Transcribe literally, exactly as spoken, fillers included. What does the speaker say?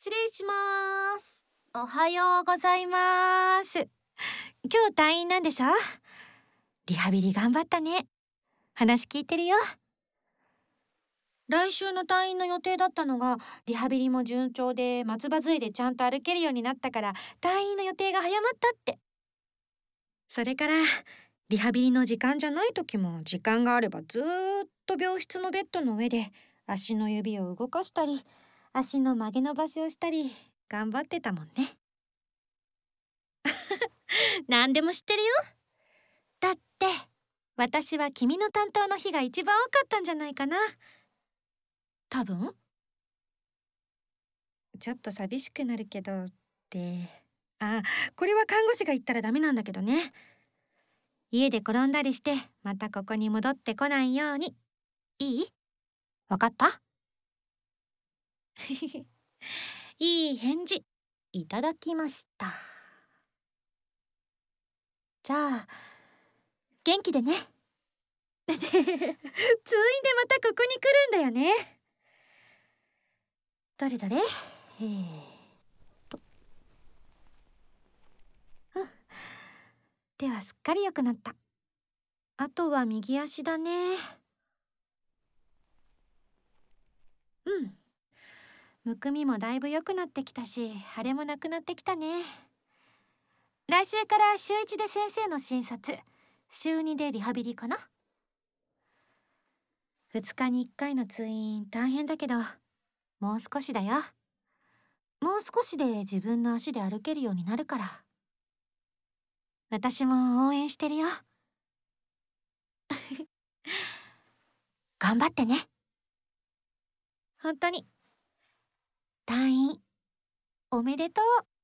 失礼します。 おはようございます。今日退院なんでしょ？リハビリ頑張ったね。話聞いてるよ。来週の退院の予定だったのが、リハビリも順調で松葉杖でちゃんと歩けるようになったから退院の予定が早まったって。それからリハビリの時間じゃない時も時間があればずーっと病室のベッドの上で足の指を動かしたり足の曲げ伸ばしをしたり頑張ってたもんね。何でも知ってるよ。だって私は君の担当の日が一番多かったんじゃないかな。多分。ちょっと寂しくなるけどってあ、これは看護師が言ったらダメなんだけどね。家で転んだりしてまたここに戻ってこないように。いい？わかった？いい返事いただきました。じゃあ元気でね。ついでまたここに来るんだよね。どれどれ、えー、とうん手はすっかり良くなった。あとは右足だね。うんむくみもだいぶ良くなってきたし腫れもなくなってきたね。来週から週いちで先生の診察、週にでリハビリかな。ふつかにいっかいの通院大変だけどもう少しだよ。もう少しで自分の足で歩けるようになるから。私も応援してるよ。頑張ってね。本当に退院おめでとう。